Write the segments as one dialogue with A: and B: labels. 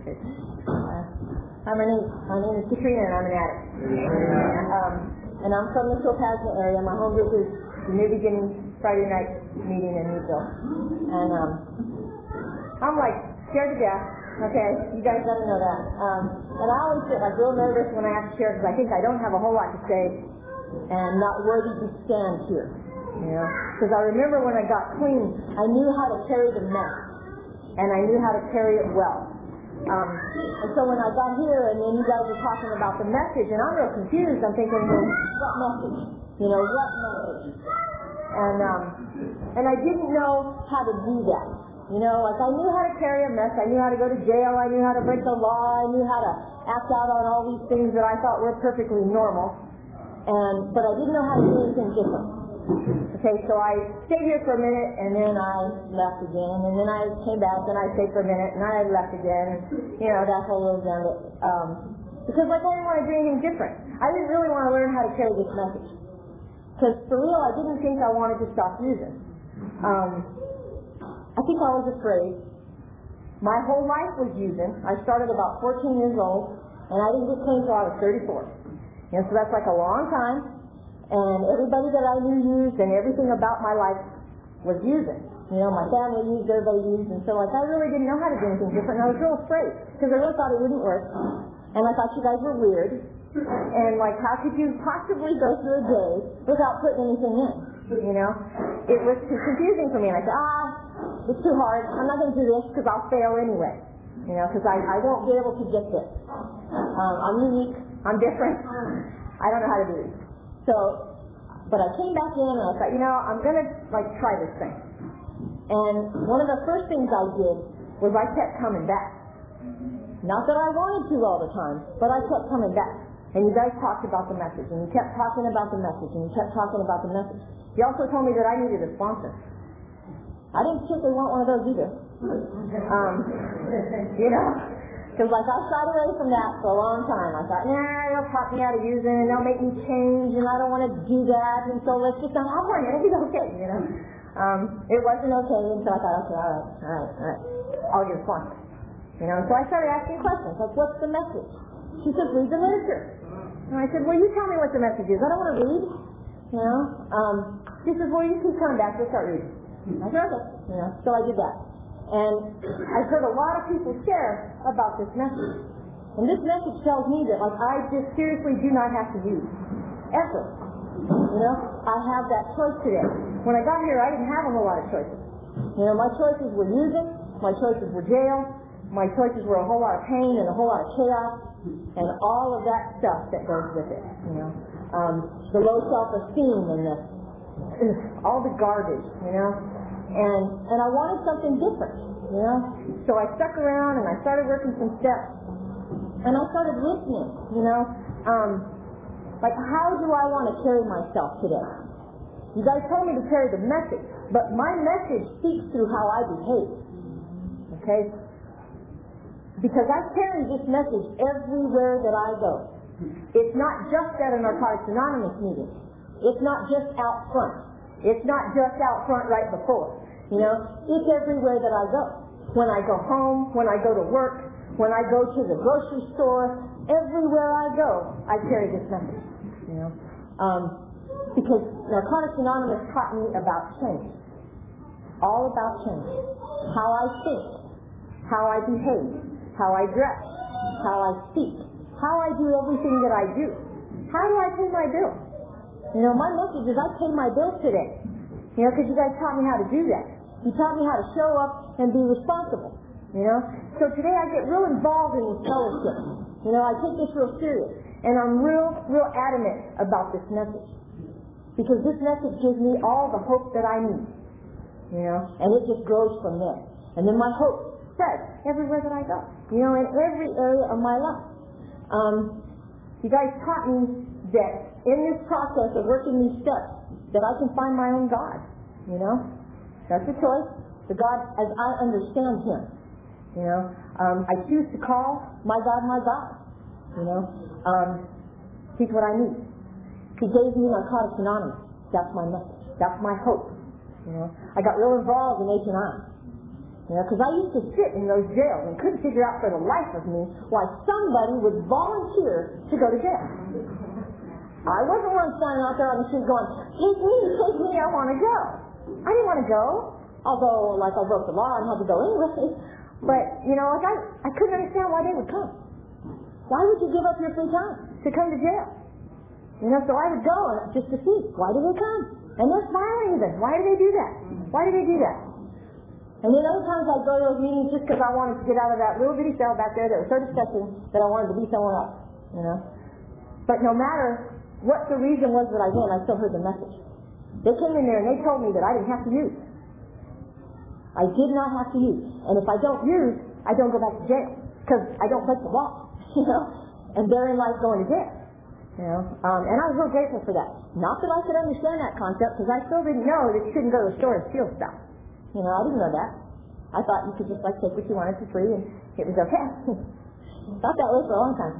A: Hi, my name is Katrina, and I'm an addict. And I'm from the Chilpasma area. My home group is the New Beginning Friday night meeting in Newville. And I'm like scared to death. Okay, you guys gotta know that. And I always get like real nervous when I have to share because I think I don't have a whole lot to say and not worthy to stand here. You know, because I remember when I got clean, I knew how to carry the mess, and I knew how to carry it well. And so when I got here, and then you guys were talking about the message, and I'm real confused. I'm thinking, well, what message? You know, what message? And I didn't know how to do that. You know, like I knew how to carry a mess. I knew how to go to jail. I knew how to break the law. I knew how to act out on all these things that I thought were perfectly normal. But I didn't know how to do anything different. Okay, so I stayed here for a minute, and then I left again, and then I came back, and I stayed for a minute, and I left again, and, you know, that whole little gambit. Because, like, I didn't want to do anything different. I didn't really want to learn how to carry this message. Because, for real, I didn't think I wanted to stop using. I think I was afraid. My whole life was using. I started about 14 years old, and I didn't get clean until I was 34. You know, so that's like a long time. And everybody that I knew used, and everything about my life was using. You know, my family used, everybody used, and so like I really didn't know how to do anything different, and I was real afraid, because I really thought it wouldn't work, and I thought you guys were weird, and like how could you possibly go through a day without putting anything in, you know? It was too confusing for me, and I said, it's too hard, I'm not going to do this, because I'll fail anyway, you know, because I won't be able to get this. I'm unique, I'm different, I don't know how to do this. So, but I came back in and I thought, you know, I'm going to, like, try this thing. And one of the first things I did was I kept coming back. Not that I wanted to all the time, but I kept coming back. And you guys talked about the message, and you kept talking about the message, and you kept talking about the message. You also told me that I needed a sponsor. I didn't particularly want one of those either. You know? Because like I shied away from that for a long time. I thought, they'll taught me how to use it, and they'll make me change, and I don't want to do that, and so let's just, I'll learn it, it'll be okay, you know. It wasn't okay, and so I thought, okay, all right, I'll get a sponsor. You know, so I started asking questions, like, what's the message? She said, read the literature. And I said, well, you tell me what the message is. I don't want to read, you know. She said, well, you keep coming back, we'll start reading. I said, okay, you know, so I did that. And I've heard a lot of people share about this message. And this message tells me that, like, I just seriously do not have to use. Ever. You know? I have that choice today. When I got here, I didn't have a whole lot of choices. You know, my choices were using, my choices were jail, my choices were a whole lot of pain and a whole lot of chaos, and all of that stuff that goes with it, you know? The low self-esteem and all the garbage, you know? And I wanted something different, you know? So I stuck around and I started working some steps. And I started listening, you know? Like, how do I want to carry myself today? You guys told me to carry the message, but my message speaks through how I behave. Okay? Because I carry this message everywhere that I go. It's not just at a Narcotics Anonymous meeting. It's not just out front. It's not just out front right before, you know. It's everywhere that I go. When I go home, when I go to work, when I go to the grocery store, everywhere I go, I carry this message, you know. Because Narcotics Anonymous taught me about change. All about change. How I think, how I behave, how I dress, how I speak, how I do everything that I do. How do I pay my bills? You know, my message is I pay my bills today. You know, because you guys taught me how to do that. You taught me how to show up and be responsible. You know? So today I get real involved in this fellowship. You know, I take this real serious. And I'm real adamant about this message. Because this message gives me all the hope that I need. You know? And it just grows from there. And then my hope spreads everywhere that I go. You know, in every area of my life. You guys taught me that in this process of working these steps, that I can find my own God, you know? That's a choice. The God as I understand Him, you know? I choose to call my God, you know? He's what I need. He gave me Narcotics Anonymous. That's my message. That's my hope, you know? I got real involved in H&I. because I used to sit in those jails and couldn't figure out for the life of me why somebody would volunteer to go to jail. I wasn't one standing out there on the street going, take me, I want to go. I didn't want to go, although, like, I broke the law and had to go anyway. But, I couldn't understand why they would come. Why would you give up your free time to come to jail? So I would go just to see, why do they come? And they're smiling even. Why do they do that? Why do they do that? And then other times I'd go to those meetings just because I wanted to get out of that little bitty cell back there that was so disgusting that I wanted to be somewhere else, But no matter what the reason was that I went, I still heard the message. They came in there and they told me that I didn't have to use. I did not have to use. And if I don't use, I don't go back to jail because I don't break the law, And therein lies going to jail, And I was real grateful for that. Not that I could understand that concept because I still didn't know that you couldn't go to the store and steal stuff. I didn't know that. I thought you could just take what you wanted for free and it was okay. Thought that way for a long time.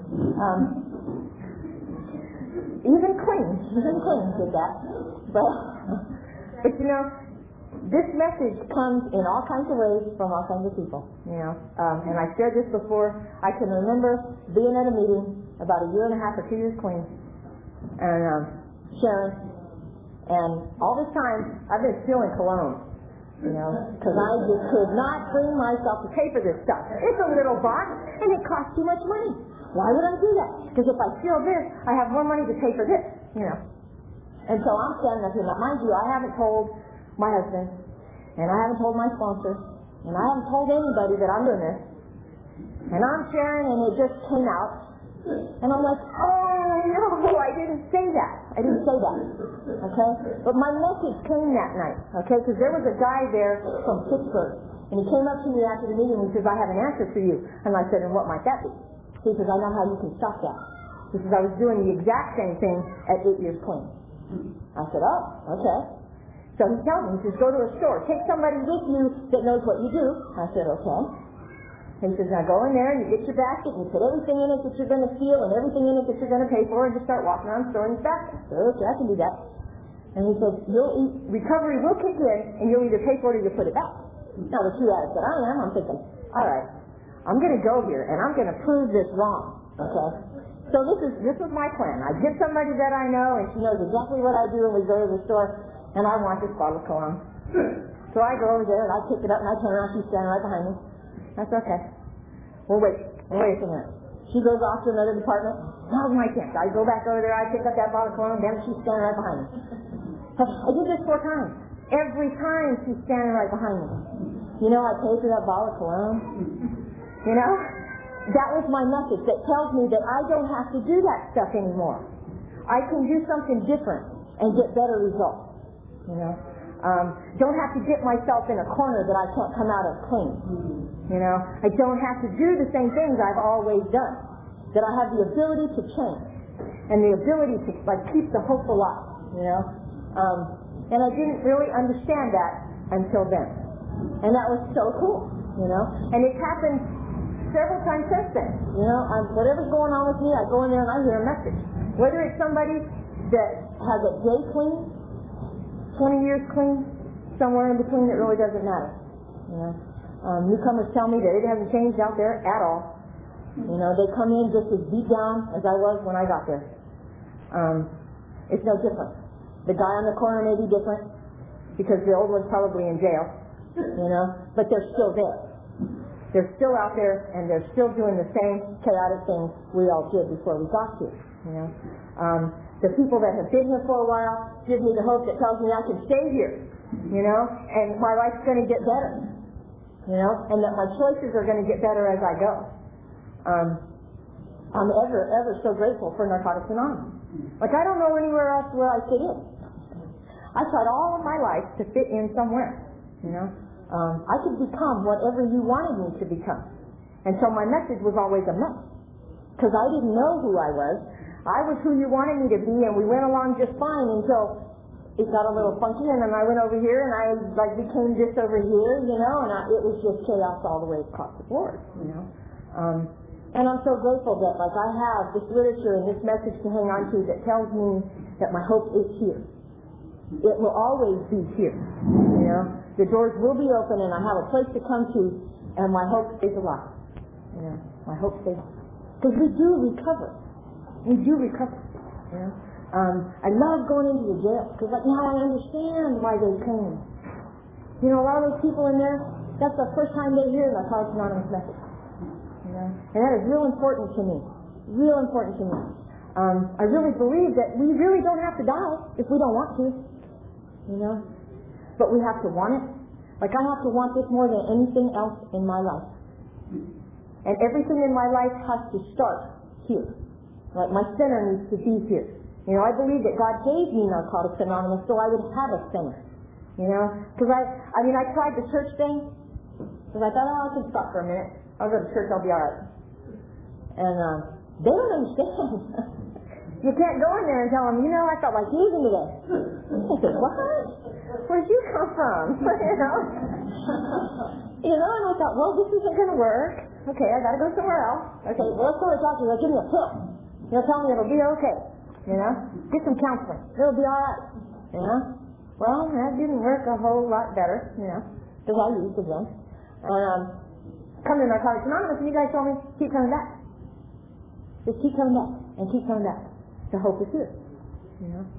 A: Even Queen did that. But this message comes in all kinds of ways from all kinds of people, And I shared this before. I can remember being at a meeting about a year and a half or 2 years clean, and sharing, and all this time I've been stealing cologne. Because I just could not bring myself to pay for this stuff. It's a little box, and it costs too much money. Why would I do that? Because if I steal this, I have more money to pay for this, And so I'm standing up here. Now, mind you, I haven't told my husband, and I haven't told my sponsor, and I haven't told anybody that I'm doing this. And I'm sharing, and it just came out. And I'm like, oh, no, I didn't say that. Okay? But my message came that night, okay? Because there was a guy there from Pittsburgh, and he came up to me after the meeting and he says, I have an answer for you. And I said, and what might that be? He says, I know how you can stop that. He says, I was doing the exact same thing at 8 years clean. I said, oh, okay. So he tells me, he says, go to a store. Take somebody with you that knows what you do. I said, okay. He says, now go in there and you get your basket and you put everything in it that you're going to steal and everything in it that you're going to pay for and just start walking around storing your basket. I said, okay, I can do that. And he says, recovery will kick in and you'll either pay for it or you put it back. Now the two addicts that I am, I'm thinking, all right, I'm going to go here and I'm going to prove this wrong. Okay? So this was my plan. I get somebody that I know and she knows exactly what I do and we go to the store and I want this bottle of cologne. So I go over there and I pick it up and I turn around, she's standing right behind me. That's okay. Well, wait a minute. She goes off to another department. Now's my chance. I go back over there, I pick up that bottle of cologne, then she's standing right behind me. I did this 4 times. Every time she's standing right behind me. I paid for that bottle of cologne. That was my message that tells me that I don't have to do that stuff anymore. I can do something different and get better results. Don't have to get myself in a corner that I can't come out of clean. I don't have to do the same things I've always done. That I have the ability to change and the ability to keep the hope alive. And I didn't really understand that until then. And that was so cool. And it's happened several times since then. Whatever's going on with me, I go in there and I hear a message. Whether it's somebody that has a day clean, 20 years clean, somewhere in between, it really doesn't matter. Newcomers tell me that it hasn't changed out there at all. They come in just as beat down as I was when I got there. It's no different. The guy on the corner may be different because the old one's probably in jail, but they're still there. They're still out there and they're still doing the same chaotic things we all did before we got here. The people that have been here for a while give me the hope that tells me I can stay here, and my life's going to get better, and that my choices are going to get better as I go. I'm ever so grateful for Narcotics Anonymous. I don't know anywhere else where I fit in. I tried all of my life to fit in somewhere, I could become whatever you wanted me to become. And so my message was always a mess, because I didn't know who I was. I was who you wanted me to be, and we went along just fine until it got a little funky, and then I went over here, and I became this over here, and it was just chaos all the way across the board, And I'm so grateful that, I have this literature and this message to hang on to that tells me that my hope is here. It will always be here, the doors will be open, and I have a place to come to, and my hope stays alive. You know, my hope stays alive. Because we do recover. We do recover. You know? I love going into the jail, because like now I understand why they came. You know, a lot of those people in there, that's the first time they hear the Narcotics Anonymous message. You know? And that is real important to me. Real important to me. I really believe that we really don't have to die if we don't want to. You know? But we have to want it. Like I have to want this more than anything else in my life. And everything in my life has to start here. Like my center needs to be here. You know, I believe that God gave me Narcotics Anonymous so I would have a center. You know? Because I tried the church thing. Because I thought, I can stop for a minute. I'll go to church, I'll be alright. And they don't understand. You can't go in there and tell them, you know, I felt like eating today. I said, what? Where'd you come from? You know, and I thought, well, this isn't going to work. Okay, I got to go somewhere else. Okay, well, let's go to the doctor. They'll give me a pill. They'll tell me it'll be okay. You know, get some counseling. It'll be all right. You know, well, that didn't work a whole lot better. You know, because I used again. And come to Narcotics Anonymous, and you guys told me keep coming back. Just keep coming back and keep coming back. The hope is here. You know,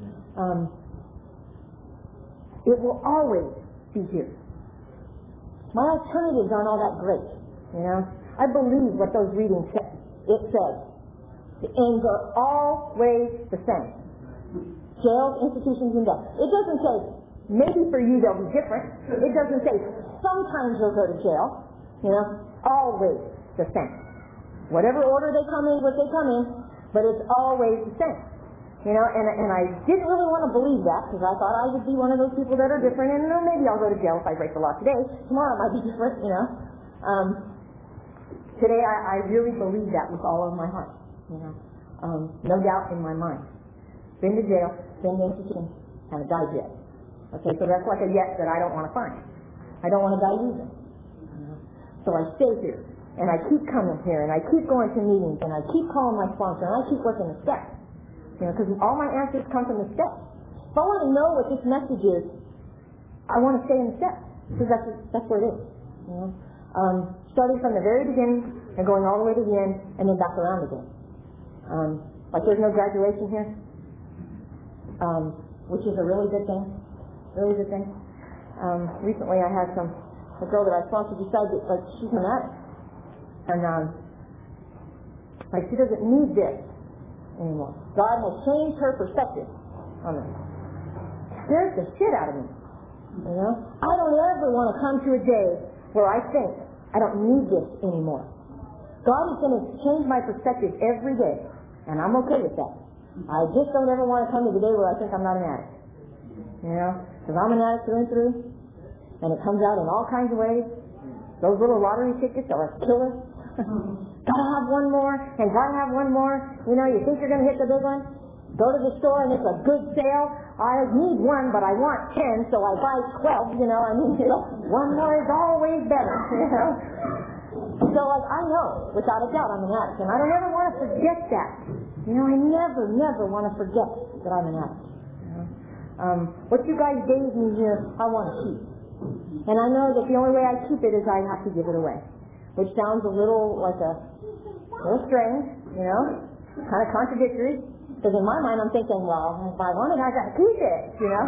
A: it will always be here. My alternatives aren't all that great. You know, I believe what those readings say. It says the ends are always the same. Jails, institutions, and death. It doesn't say maybe for you they'll be different. It doesn't say sometimes you'll go to jail. You know, always the same. Whatever order they come in, what they come in, but it's always the same. You know, and I didn't really want to believe that because I thought I would be one of those people that are different, and maybe I'll go to jail if I break the law today. Tomorrow it might be different, you know. Today I really believe that with all of my heart, you know. No doubt in my mind. Been to jail, been to institution, haven't died yet. Okay, so that's like a yet that I don't want to find. I don't want to die either. You know? So I stay here. And I keep coming here, and I keep going to meetings, and I keep calling my sponsor, and I keep working the steps. You know, because all my answers come from the steps. If I want to know what this message is, I want to stay in the steps, because that's where it is. You know, starting from the very beginning and going all the way to the end, and then back around again. Like there's no graduation here, which is a really good thing. Really good thing. Recently, I had a girl that I sponsored decide that like she's an addict. And like she doesn't need this anymore. God has changed her perspective on it. Scares the shit out of me. You know? I don't ever want to come to a day where I think I don't need this anymore. God is going to change my perspective every day, and I'm okay with that. I just don't ever want to come to the day where I think I'm not an addict. You know? Because I'm an addict through and through, and it comes out in all kinds of ways. Those little lottery tickets are a killer. Gotta have one more, and gotta have one more. You know, you think you're going to hit the big one? Go to the store and it's a good sale. I need one, but I want 10, so I buy 12. You know, I mean, you know, one more is always better. You know, so like I know, without a doubt, I'm an addict, and I don't ever want to forget that. You know, I never want to forget that I'm an addict. You know? What you guys gave me here, I want to keep. And I know that the only way I keep it is I have to give it away. Which sounds a little strange, you know, kind of contradictory. Because in my mind I'm thinking, well, if I want it, I got to keep it, you know.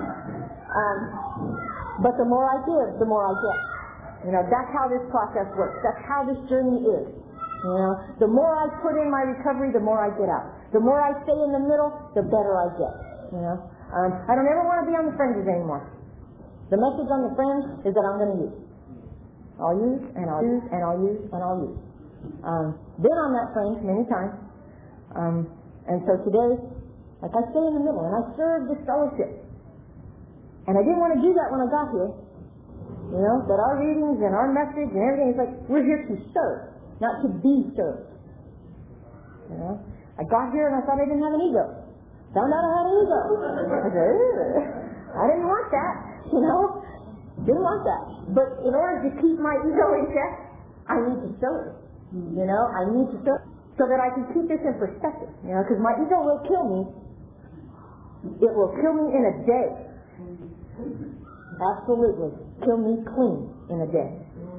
A: But the more I give, the more I get. You know, that's how this process works. That's how this journey is. You know, the more I put in my recovery, the more I get out. The more I stay in the middle, the better I get. You know, I don't ever want to be on the fringes anymore. The message on the fringe is that I'm going to use. I'll use, and I'll use, and I'll use, and I'll use. Been on that fringe many times. And so today, like I stay in the middle, and I serve this fellowship. And I didn't want to do that when I got here. You know, that our readings and our message and everything is like, we're here to serve, not to be served. You know, I got here and I thought I didn't have an ego. Found out I had an ego. I said, I didn't want that. You know, didn't want that. But in order to keep my ego in check, I need to serve. You know, I need to serve so that I can keep this in perspective. You know, because my ego will kill me. It will kill me in a day. absolutely kill me clean in a day.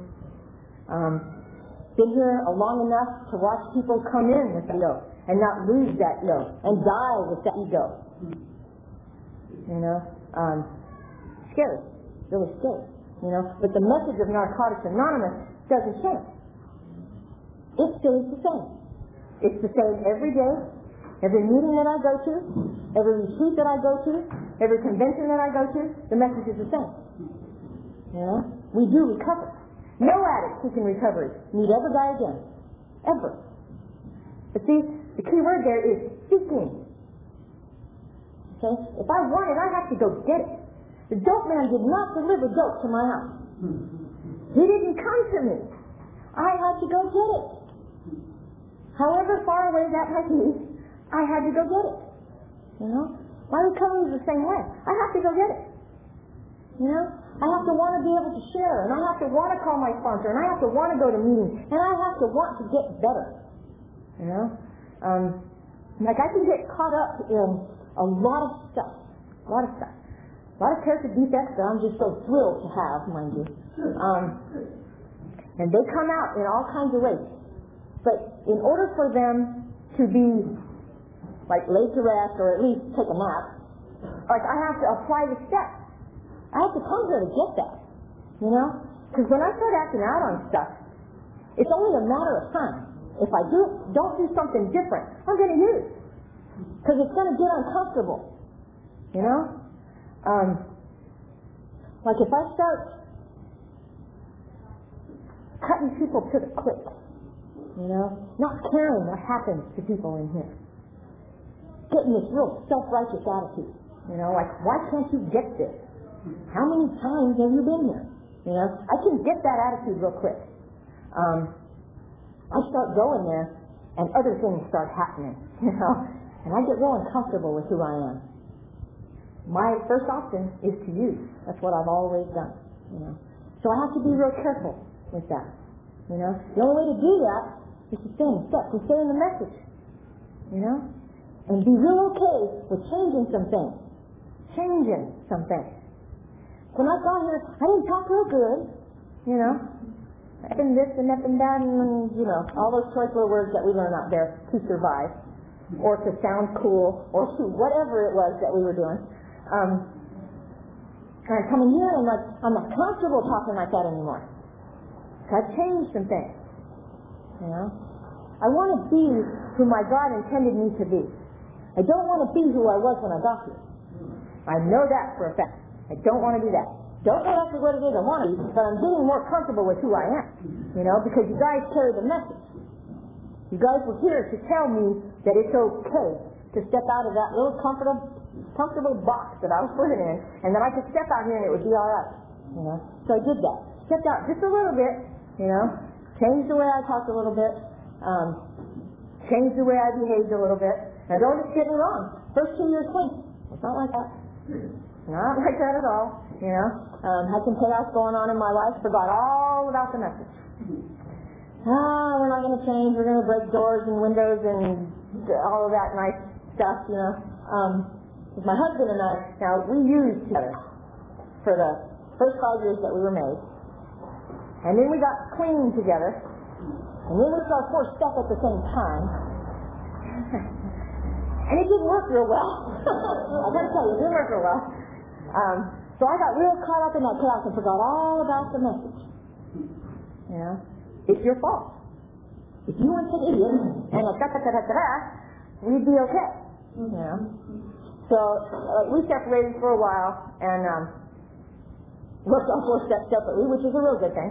A: Been here long enough to watch people come in with ego and not lose that ego and die with that ego. Scary, really scary. But the message of Narcotics Anonymous doesn't change. It stays the same. It's the same every day, every meeting that I go to, every retreat that I go to, every convention that I go to. The message is the same. We do recover. No addict seeking recovery need ever die again. Ever. But see, the key word there is seeking. Okay? If I want it, I have to go get it. The dope man did not deliver dope to my house. He didn't come to me. I had to go get it. However far away that might be, I had to go get it. My recovery is the same way. I have to go get it. I have to want to be able to share, and I have to want to call my sponsor, and I have to want to go to meetings, and I have to want to get better. Like I can get caught up in a lot of stuff. A lot of character defects that I'm just so thrilled to have, mind you. And they come out in all kinds of ways. But in order for them to be like laid to rest or at least take a nap, like I have to apply the steps. I have to come here to get that, Because when I start acting out on stuff, it's only a matter of time. If I don't do something different, I'm going to use. Because it's going to get uncomfortable, Like if I start cutting people to the quick, not caring what happens to people in here, getting this real self-righteous attitude, like why can't you get this? How many times have you been here? I can get that attitude real quick. I start going there, and other things start happening, and I get real uncomfortable with who I am. My first option is to use. That's what I've always done, So I have to be real careful with that, The only way to do that is to stay in step, to stay in the message, and be real okay with changing some things. When I got here, I didn't talk real good, and this and that and that and, all those choice little words that we learn out there to survive, or to sound cool, or to whatever it was that we were doing. And I come in here and I'm not comfortable talking like that anymore. So I've changed some things, I want to be who my God intended me to be. I don't want to be who I was when I got here. I know that for a fact. I don't want to do that. Don't know that's what it is I want to be, but I'm getting more comfortable with who I am, because you guys carry the message. You guys were here to tell me that it's okay to step out of that little comfortable box that I was put in, and that I could step out here and it would be all right. So I did that. Stepped out just a little bit, changed the way I talked a little bit, changed the way I behaved a little bit. Now don't just get me wrong. First 2 years clean. It's not like that. Not like that at all. Had some chaos going on in my life. Forgot all about the message. We're not going to change. We're going to break doors and windows and all of that nice stuff, With my husband and I, now we used together for the first 5 years that we were married. And then we got clean together. And then we took our first step at the same time. And it didn't work real well. I gotta tell you, it didn't work real well. So I got real caught up in that chaos and forgot all about the message. It's your fault. If you weren't an idiot and we'd be okay. So we separated for a while and worked on 4 steps separately, which is a real good thing.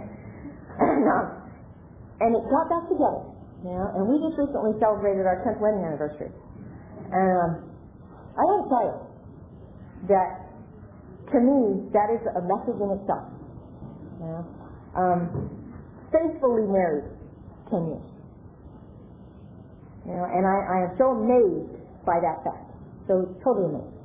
A: And it got back together. And we just recently celebrated our 10th wedding anniversary. And I want to tell you that, to me, that is a message in itself. Faithfully married 10 years. And I am so amazed by that fact. So totally amazed.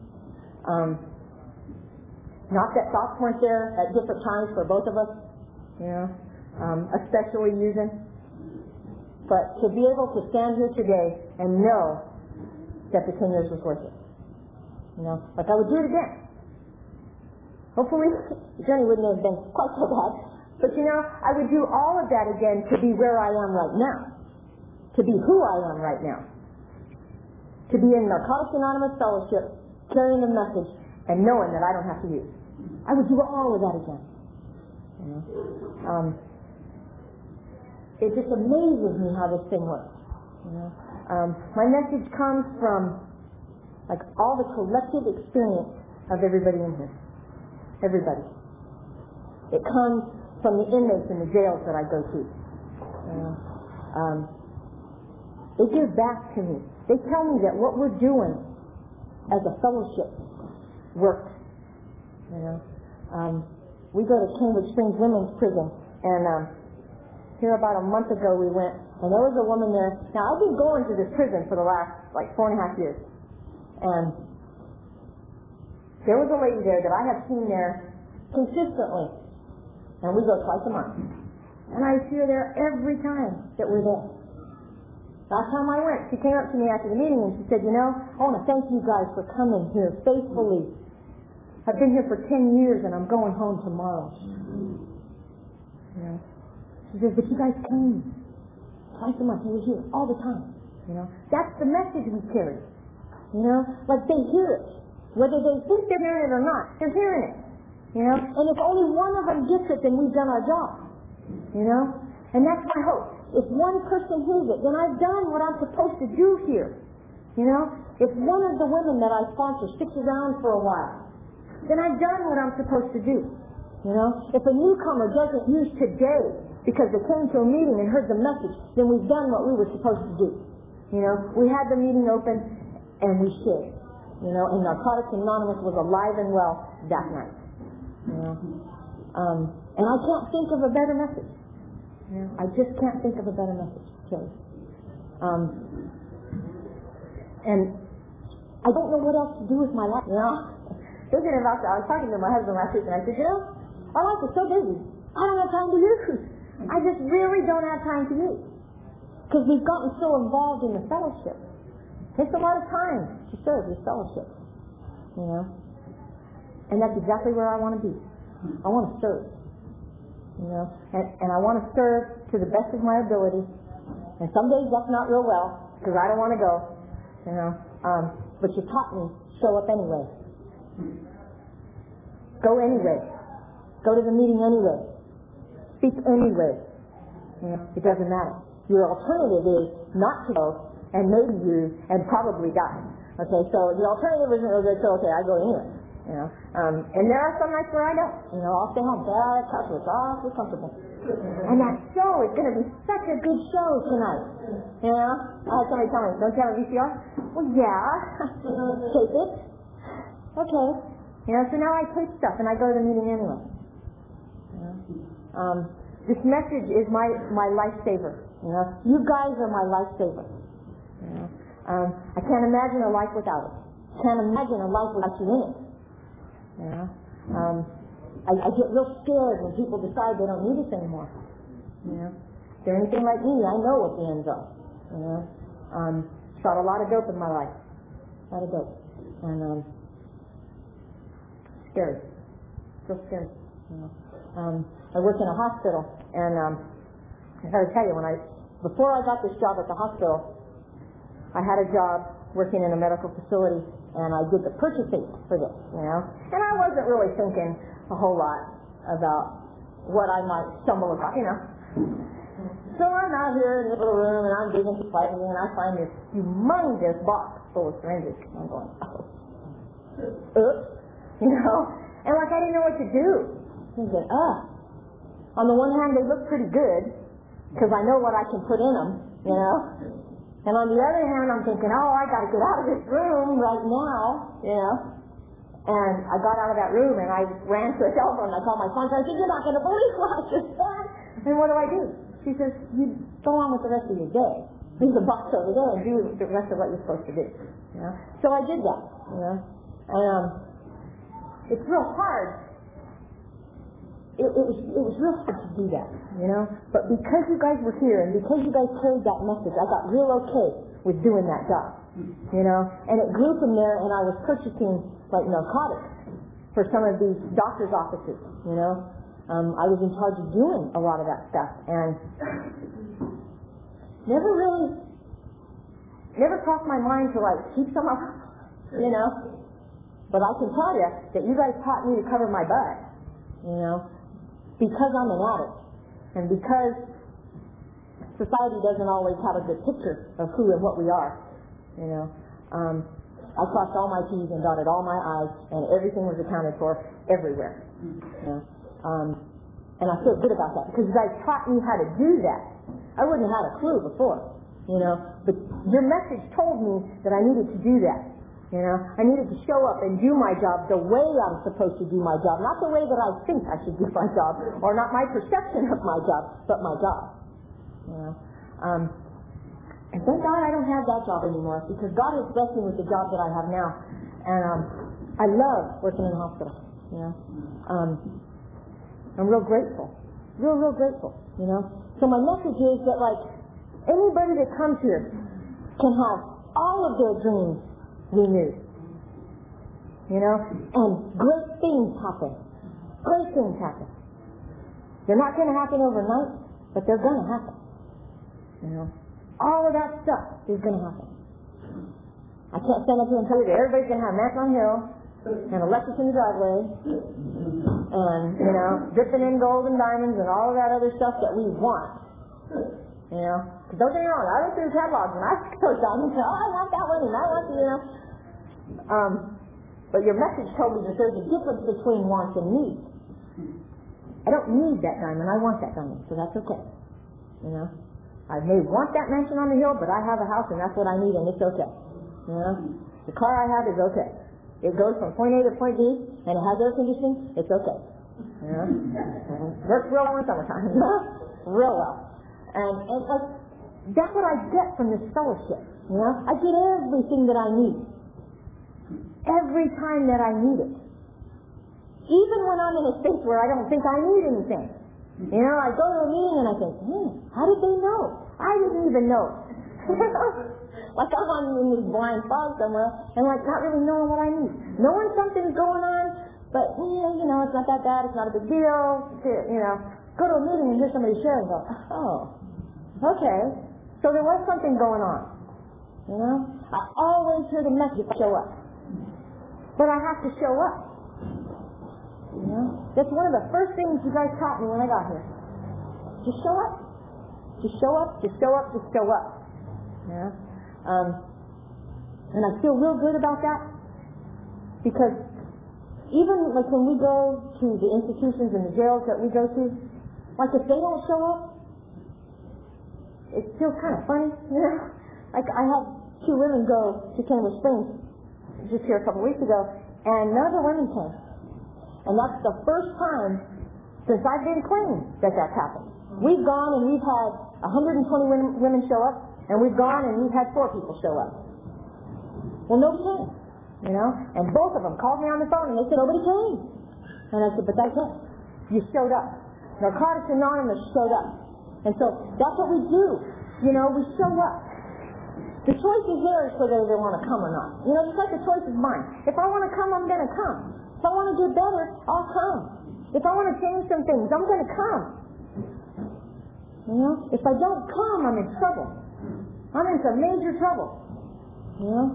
A: Not that thoughts weren't there at different times for both of us, especially using. But to be able to stand here today and know that the 10 years was worth it. Like I would do it again. Hopefully, the journey wouldn't have been quite so bad. But I would do all of that again to be where I am right now. To be who I am right now. To be in Narcotics Anonymous Fellowship, carrying the message, and knowing that I don't have to use. I would do all of that again. It just amazes me how this thing works. My message comes from all the collective experience of everybody in here. Everybody. It comes from the inmates in the jails that I go to. They give back to me. They tell me that what we're doing as a fellowship works. We go to Cambridge Springs Women's Prison, and here about a month ago we went, and there was a woman there. Now, I've been going to this prison for the last 4.5 years, and there was a lady there that I have seen there consistently, and we go twice a month, and I see her there every time that we're there. Last time I went, she came up to me after the meeting and she said, I want to thank you guys for coming here faithfully. I've been here for 10 years and I'm going home tomorrow. She says, but you guys came twice a month. You were here all the time. That's the message we carry. They hear it. Whether they think they're hearing it or not, they're hearing it. And if only one of them gets it, then we've done our job. And that's my hope. If one person hears it, then I've done what I'm supposed to do here. If one of the women that I sponsor sticks around for a while, then I've done what I'm supposed to do. If a newcomer doesn't use today because they came to a meeting and heard the message, then we've done what we were supposed to do. We had the meeting open and we shared. And Narcotics Anonymous was alive and well that night. And I can't think of a better message. I just can't think of a better message, Kelly. And I don't know what else to do with my life. Thinking about that, I was talking to my husband last week, and I said, our life is so busy. I don't have time to use. I just really don't have time to use. Because we've gotten so involved in the fellowship. It takes a lot of time to serve this fellowship. And that's exactly where I want to be. I want to serve. And I want to serve to the best of my ability. And some days that's not real well, because I don't want to go. But you taught me, show up anyway. Go anyway. Go to the meeting anyway. Speak anyway. It doesn't matter. Your alternative is not to go, and maybe use, and probably die. Okay, so the alternative isn't real good, so okay, I go anyway. And there are some nights where I don't. I'll stay home. That couch was awfully comfortable. And that show is going to be such a good show tonight. I had somebody tell me, don't you have a VCR? Well, yeah. Tape it. Okay. So now I tape stuff and I go to the meeting anyway. This message is my lifesaver. You guys are my lifesaver. I can't imagine a life without it. Can't imagine a life without you in it. I get real scared when people decide they don't need us anymore. If they're anything like me, I know what the ends are. Shot a lot of dope in my life. A lot of dope. And scary. So scary. I work in a hospital, and I gotta tell you, before I got this job at the hospital, I had a job working in a medical facility, and I did the purchasing for this, And I wasn't really thinking a whole lot about what I might stumble across, So I'm out here in the little room, and I'm digging slightly, and I find this humongous box full of syringes. I'm going, oops, And I didn't know what to do. I said, On the one hand, they look pretty good, because I know what I can put in them, And on the other hand, I'm thinking, I got to get out of this room right now, And I got out of that room, and I ran to a telephone, and I called my sponsor. I said, you're not going to believe what I just done. And what do? She says, you go on with the rest of your day. Leave the box over there and do the rest of what you're supposed to do. So I did that, And it's real hard. It was real hard to do that, But because you guys were here and because you guys carried that message, I got real okay with doing that job, And it grew from there, and I was purchasing narcotics, for some of these doctor's offices, you know. I was in charge of doing a lot of that stuff, and never crossed my mind to like keep some up, you know. But I can tell you that you guys taught me to cover my butt, you know, because I'm an addict, and because society doesn't always have a good picture of who and what we are, you know. I crossed all my T's and dotted all my I's, and everything was accounted for everywhere, you know. And I feel good about that because you guys taught me how to do that. I wouldn't have had a clue before, you know. But your message told me that I needed to do that, you know. I needed to show up and do my job the way I'm supposed to do my job, not the way that I think I should do my job, or not my perception of my job, but my job, you know. And thank God I don't have that job anymore because God has blessed me with the job that I have now, and I love working in the hospital, you know. I'm real grateful, real grateful, you know. So my message is that, like, anybody that comes here can have all of their dreams renewed, you know, and great things happen. Great things happen. They're not going to happen overnight, but they're going to happen, you know. All of that stuff is going to happen. I can't stand up here and tell you that everybody's going to have a mansion on the hill and a Lexus in the driveway and, you know, dripping in gold and diamonds and all of that other stuff that we want. You know, because don't get me wrong, I look through catalogs and I see those diamonds and I want that one and I want the, you know. But your message told me that there's a difference between wants and needs. I don't need that diamond, I want that diamond, so that's okay. You know, I may want that mansion on the hill, but I have a house and that's what I need and it's okay. You know, the car I have is okay. It goes from point A to point B, and it has air conditioning, it's okay. You know? Works real well in summertime. Real well. And like, that's what I get from this fellowship. You know? I get everything that I need. Every time that I need it. Even when I'm in a space where I don't think I need anything. You know, I go to a meeting and I think, how did they know? I didn't even know. Like I'm in this blind fog somewhere and like not really knowing what I need. Knowing something's going on, but you know, it's not that bad, it's not a big deal. You know, go to a meeting and hear somebody share and go, oh, okay. So there was something going on. You know? I always hear the message show up. But I have to show up. You know? That's one of the first things you guys taught me when I got here. Just show up. Just show up, just show up, just show up. Yeah? And I feel real good about that because even like when we go to the institutions and the jails that we go to, like if they don't show up, it feels kind of funny, you know? Like I had 2 women go to Kennewick Springs just here a couple weeks ago, and none of the women came. And that's the first time since I've been clean that that's happened. We've gone and we've had 120 women show up, and we've gone and we've had 4 people show up. Well, nobody came, you know? And both of them called me on the phone and they said, nobody came. And I said, but that's it. You showed up. Narcotics Anonymous showed up. And so that's what we do. You know, we show up. The choice is theirs whether they want to come or not. You know, just like the choice is mine. If I want to come, I'm going to come. If I want to do better, I'll come. If I want to change some things, I'm going to come. You know, if I don't come, I'm in trouble. I'm in some major trouble. You know?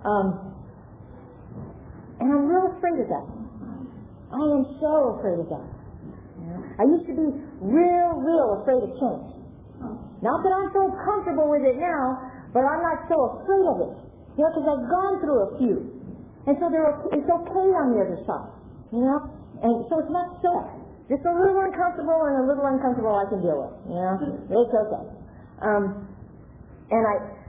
A: And I'm real afraid of that. I am so afraid of that. You know? I used to be real afraid of change. Not that I'm so comfortable with it now, but I'm not so afraid of it. You know, because I've gone through a few. And so it's okay on the other side. You know? And so it's not so. Just a little uncomfortable and a little uncomfortable I can deal with. You know? It's okay. And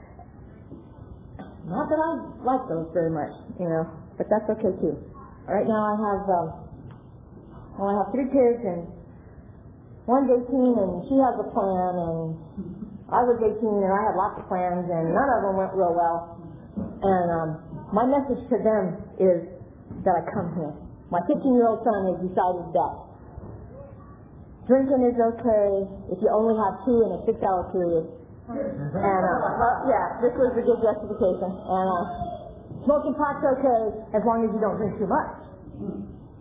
A: not that I like those very much, you know, but that's okay too. Right now I have 3 kids and one's 18 and she has a plan and I was 18 and I had lots of plans and none of them went real well. And my message to them is that I come here. My 15-year-old son has decided that drinking is okay if you only have 2 in a 6-hour period. And this was a good justification. And smoking pot's okay as long as you don't drink too much.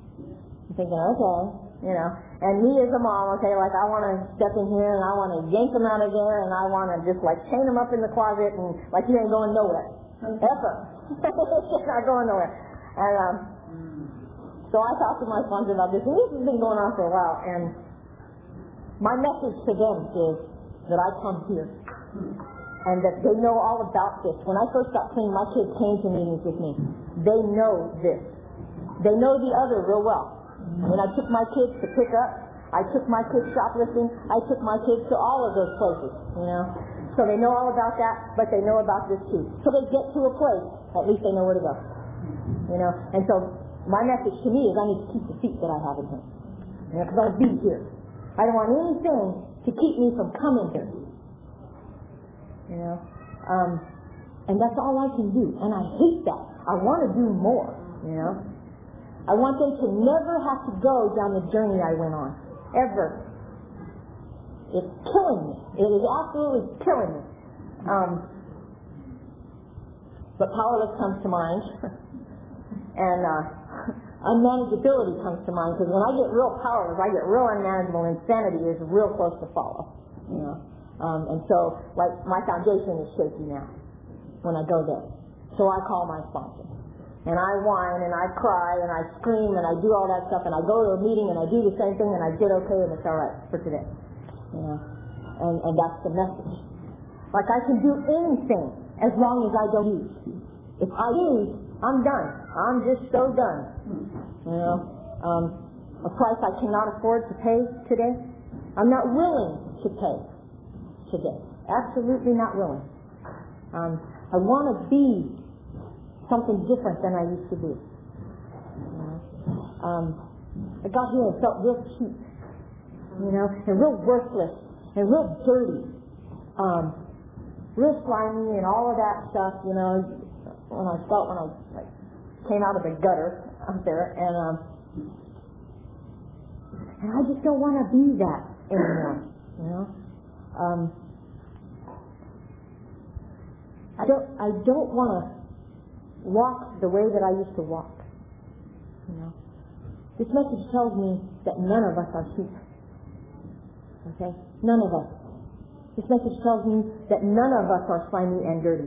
A: I'm thinking, okay, you know. And me as a mom, okay, like I want to step in here and I want to yank them out of there and I want to just like chain them up in the closet and like you ain't going nowhere. Ever. It's not going nowhere. And so I talked to my sons about this, and this has been going on for a while, and my message to them is that I come here and that they know all about this. When I first got clean, my kids came to meetings with me. They know this. They know the other real well. When I took my kids to pick up, I took my kids shoplifting, I took my kids to all of those places, you know. So they know all about that, but they know about this too. So they get to a place, at least they know where to go. You know, and so my message to me is I need to keep the seat that I have in here. You know, because I'll be here. I don't want anything to keep me from coming here. You know, and that's all I can do. And I hate that. I want to do more, you know. I want them to never have to go down the journey I went on. Ever. It's killing me. It is absolutely killing me. But powerless comes to mind. And unmanageability comes to mind, because when I get real powerless, I get real unmanageable. Insanity is real close to follow, you know. And so, like, my foundation is shaky now when I go there. So I call my sponsor, and I whine and I cry and I scream and I do all that stuff, and I go to a meeting and I do the same thing and I get okay and it's all right for today, you know. And that's the message. Like, I can do anything as long as I don't use. If I use, I'm done. I'm just so done. You know, a price I cannot afford to pay today. I'm not willing to pay today. Absolutely not willing. I want to be something different than I used to be. You know? I got here and felt real cheap, you know, and real worthless and real dirty, real slimy and all of that stuff, you know. When I like came out of the gutter up there, and I just don't want to be that anymore, you know. I don't want to walk the way that I used to walk, you know. This message tells me that none of us are sheep. Okay, none of us. This message tells me that none of us are slimy and dirty.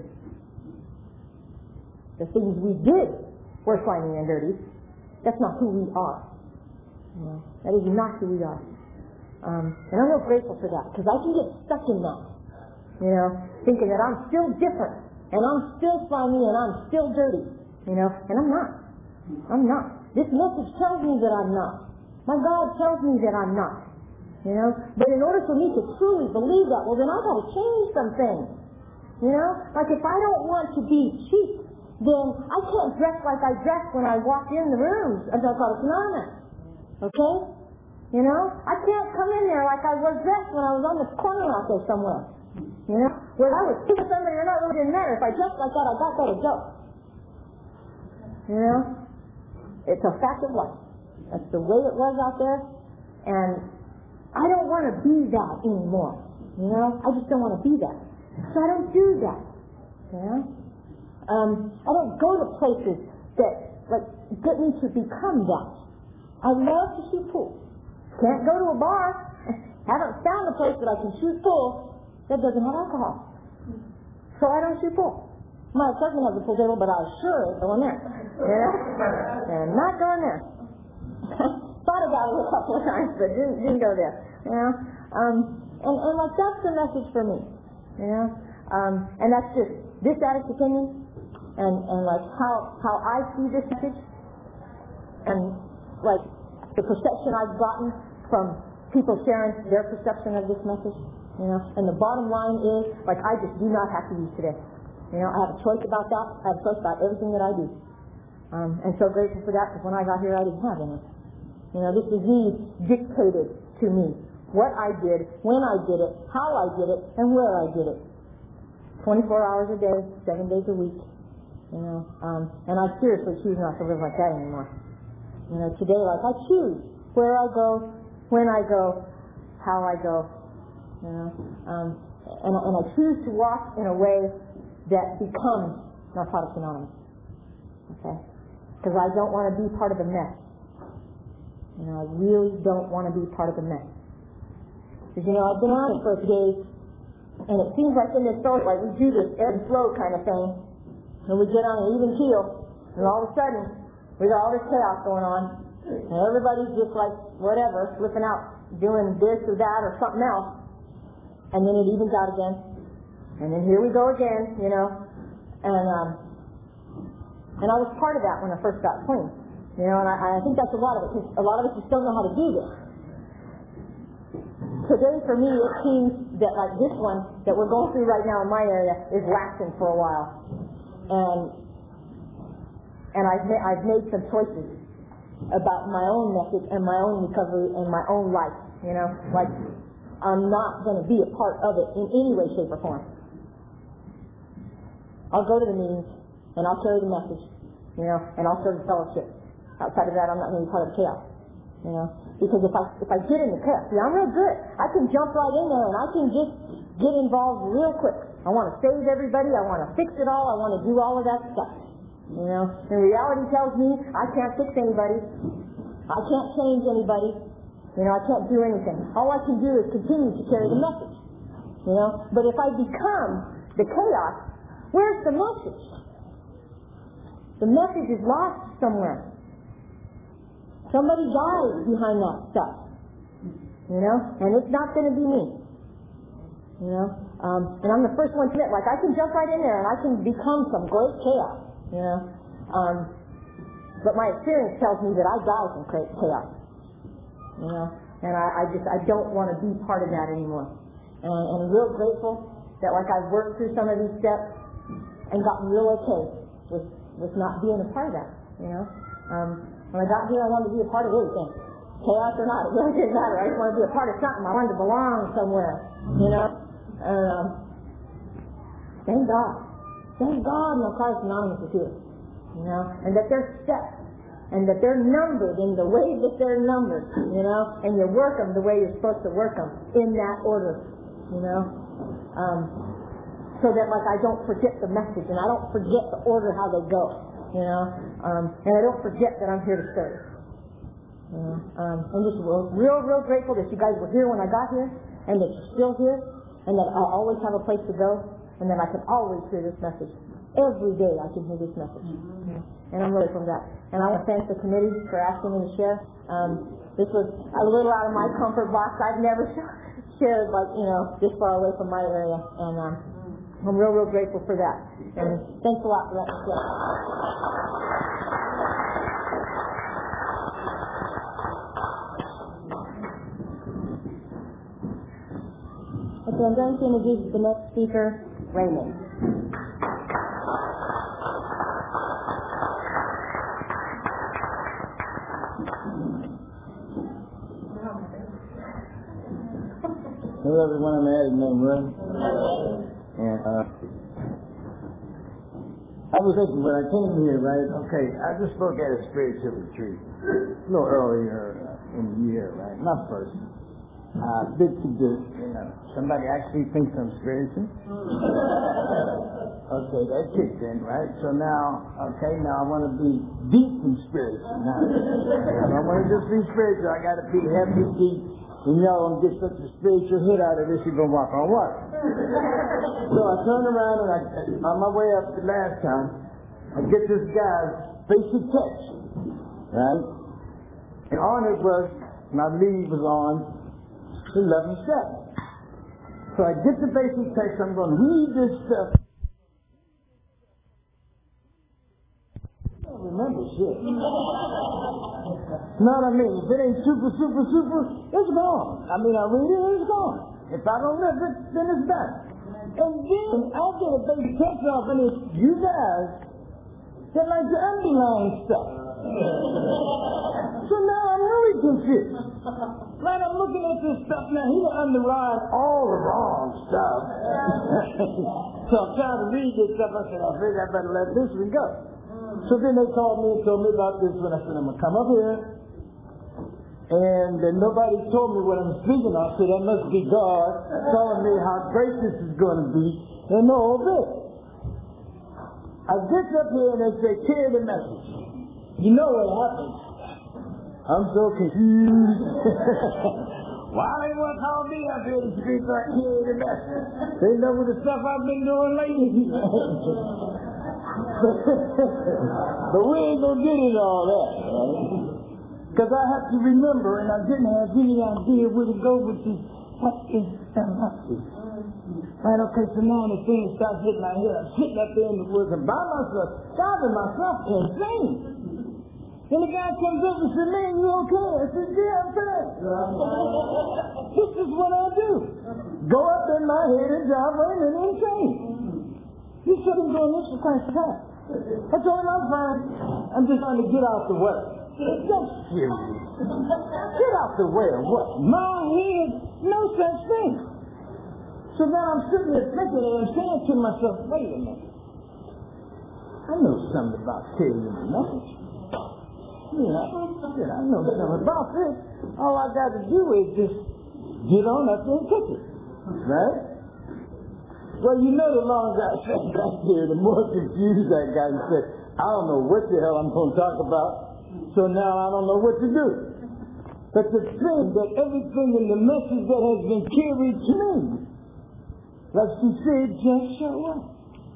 A: The things we did were slimy and dirty. That's not who we are. You know, that is not who we are. And I'm real grateful for that, because I can get stuck in that. You know, thinking that I'm still different, and I'm still slimy, and I'm still dirty. You know, and I'm not. I'm not. This message tells me that I'm not. My God tells me that I'm not. You know, but in order for me to truly believe that, well, then I've got to change some things. You know, like if I don't want to be cheap, then I can't dress like I dressed when I walked in the rooms of Narcotics Anonymous. Okay? You know? I can't come in there like I was dressed when I was on the corner out there somewhere. You know? Where I was kicking somebody or not, it didn't matter. If I dressed like that, I got that to go. You know? It's a fact of life. That's the way it was out there. And I don't want to be that anymore. You know? I just don't want to be that. So I don't do that. You know? I don't go to places that like get me to become that. I love to shoot pool. Can't go to a bar. Haven't found a place that I can shoot pool that doesn't have alcohol. So I don't shoot pool. My cousin has a pool table, but I sure ain't going there. You know? And not going there. Thought about it a couple of times, but didn't go there. You know? And like that's the message for me. You know? And that's just this addict's opinion. And like how I see this message, and like the perception I've gotten from people sharing their perception of this message, you know. And the bottom line is, like, I just do not have to use today. You know, I have a choice about that. I have a choice about everything that I do. And so grateful for that, because when I got here, I didn't have any. You know, this disease dictated to me what I did, when I did it, how I did it, and where I did it. 24 hours a day, 7 days a week. You know, and I seriously choose not to live like that anymore. You know, today, like, I choose where I go, when I go, how I go. You know, and I choose to walk in a way that becomes Narcotics Anonymous. Okay, because I don't want to be part of the mess. You know, I really don't want to be part of the mess. Because, you know, I've been on it for a few days, and it seems like in this story, like we do this ebb and flow kind of thing, and we get on an even keel, and all of a sudden, we got all this chaos going on, and everybody's just like, whatever, flipping out, doing this or that or something else, and then it evens out again, and then here we go again, you know, and I was part of that when I first got clean, you know, and I think that's a lot of it, because a lot of us just don't know how to do this. Today, for me, it seems that like this one that we're going through right now in my area is lasting for a while, and I've made some choices about my own message and my own recovery and my own life, you know, like I'm not going to be a part of it in any way, shape, or form. I'll go to the meetings and I'll carry the message, you know, and I'll serve the fellowship. Outside of that, I'm not going to be part of the chaos, you know, because if I get in the chaos, see, I'm real good. I can jump right in there and I can just get involved real quick. I want to save everybody. I want to fix it all. I want to do all of that stuff. You know, and reality tells me I can't fix anybody. I can't change anybody. You know, I can't do anything. All I can do is continue to carry the message. You know, but if I become the chaos, where's the message? The message is lost somewhere. Somebody dies behind that stuff. You know, and it's not going to be me. You know, and I'm the first one to admit, like I can jump right in there and I can become some great chaos. You know, but my experience tells me that I die from chaos. You know, and I don't want to be part of that anymore. And I'm real grateful that like I've worked through some of these steps and gotten real okay with not being a part of that. You know, when I got here, I wanted to be a part of everything, chaos or not. It really didn't matter. I just wanted to be a part of something. I wanted to belong somewhere. You know, thank God. Thank God Narcotics Anonymous is here, you know, and that they're steps, and that they're numbered in the way that they're numbered, you know, and you work them the way you're supposed to work them, in that order, you know, so that like I don't forget the message, and I don't forget the order how they go, you know, and I don't forget that I'm here to serve. You know, I'm just real grateful that you guys were here when I got here, and that you're still here, and that I'll always have a place to go. And then I can always hear this message. Every day I can hear this message. And I'm really from that. And I want to thank the committee for asking me to share. This was a little out of my comfort box. I've never shared, like, you know, this far away from my area. And I'm real grateful for that. And thanks a lot for that. Okay, I'm going to introduce the next speaker, Raymond.
B: Hello everyone, I'm Eddie Monroe. And I was thinking when I came here, right, okay, I just spoke at a spiritual retreat a little earlier in the year, right? Not first. Bit to bit, you know. Somebody actually thinks I'm spiritual. Okay, that kicked in, right? So now, now I want to be deep and spiritual. Now, I don't want to just be spiritual. I got to be heavy, deep. And y'all don't get such a spiritual hit out of this, you're going to walk on water. So I turn around and on my way up the last time, I get this guy's basic text, right? And on it was, my lead was on 11 steps. So I get the basic text, I'm going to read this stuff. I don't remember shit. Know what I mean? If it ain't super, it's gone. I mean, I read it, it's gone. If I don't live it, then it's done. And then I get a basic text off, and it's you guys that like to underline stuff. So now I'm really confused. Right, I'm looking at this stuff now. He done underlined all the wrong stuff. So I'm trying to read this stuff. I said, I think I better let this one go. So then they called me and told me about this one. I said, I'm going to come up here. And then nobody told me what I'm speaking of. So that must be God telling me how great this is going to be and all this. I get up here and they say, carry the message. You know what happens. I'm so confused. Why they want to call me up here to speak like here the message? They know what the stuff I've been doing lately. But we ain't gonna get into all that, right? Because I have to remember, and I didn't have any idea where to go with this. What is the message? Right, okay, so now the thing starts hitting my head. I'm sitting up there in the woods and by myself, driving myself insane. And the guy comes up and says, man, you okay? I said, yeah, I'm fine. This is what I do. Go up in my head and drive running insane. He said, I'm doing this for Christ's time. I told him, I'm fine. I'm just trying to get out the way. Don't serious. Get out the way of what? My head, no such thing. So now I'm sitting there thinking and I'm saying to myself, wait a minute. I know something about carrying the message. Yeah, I know something about this. All I got to do is just get on up there and take it. Right? Well, you know the longer I sat back there, the more confused I got and said, I don't know what the hell I'm going to talk about, so now I don't know what to do. But the thing that everything in the message that has been carried to me, like she said, just show up.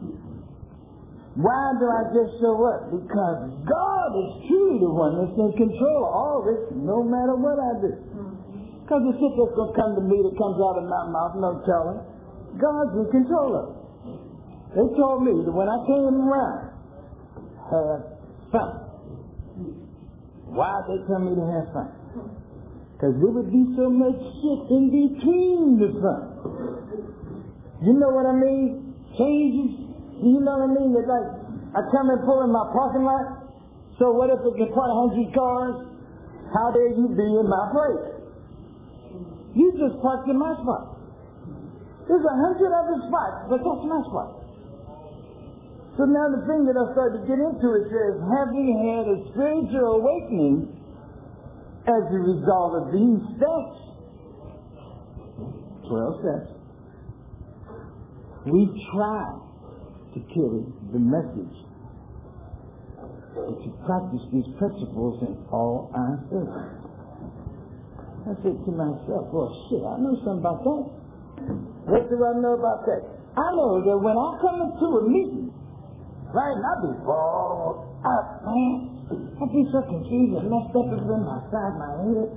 B: Why do I just show up? Because God is truly the one that's in control of all this, no matter what I do. Because the shit that's going to come to me that comes out of my mouth, no telling. God's in control of it. They told me that when I came around, have fun. Why did they tell me to have fun? Because there would be so much shit in between the fun. You know what I mean? Changes. You know what I mean? That like, I come and pull in my parking lot. So what if it can put 100 cars? How dare you be in my place? You just parked in my spot. There's 100 other spots, but that's my spot. So now the thing that I started to get into, it says, having had a spiritual awakening as a result of these steps, 12 steps, we try to carry the message and to practice these principles in all our services. I said to myself, well, shit, I know something about that. What do I know about that? I know that when I come into a meeting, right, and I'll be balled up, man. I'll be so confused and messed up in my side of my head.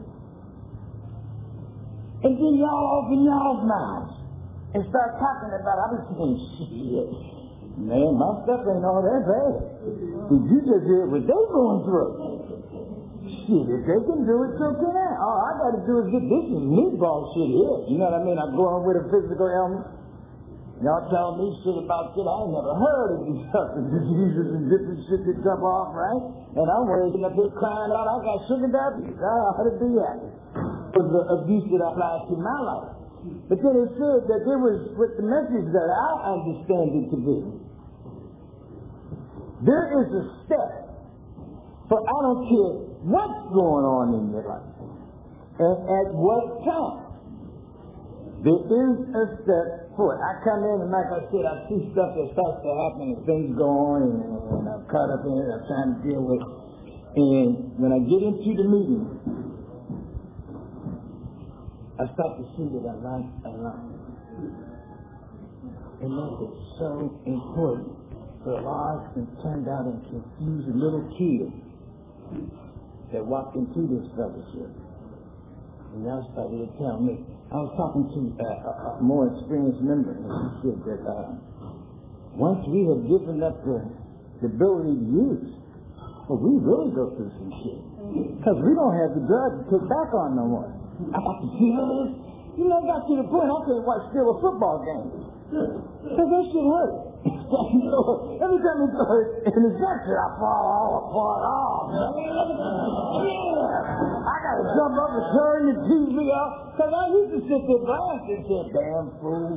B: And then y'all open y'all's mouths and start talking about, I'll be saying, shit, man, my stuff ain't all that bad. Did you just hear what they're going through? Shit, if they can do it, so can I. All I got to do is get this meatball shit here. You know what I mean? I go on with a physical ailment. Y'all telling me shit about shit I ain't never heard of these stuff, the diseases and different shit that jump off, right? And I'm waking up here crying out, I got sugar diabetes. I ought to be happy. It was the abuse that applied to my life. But then it said that there was, with the message that I understand it to be, there is a step for I don't care what's going on in your life and at what time. There is a step for it. I come in and like I said, I see stuff that starts to happen and things go on and I'm caught up in it, I'm trying to deal with it. And when I get into the meeting, I start to see that I'm not alone. And that is so important. So I can turn out and confuse a little kid that walked into this fellowship. And y'all started to tell me. I was talking to a more experienced member, and he said that once we have given up the ability to use, well, we really go through some shit. Because we don't have the drug to kick back on no more. I got to feel this. You know, I got to the point I couldn't watch still a football game. Because that shit hurt. Every time we go in the section, I fall all apart. Oh, man. Yeah. I got to jump up and turn the TV off. Because I used to sit there blasting and say, damn fool.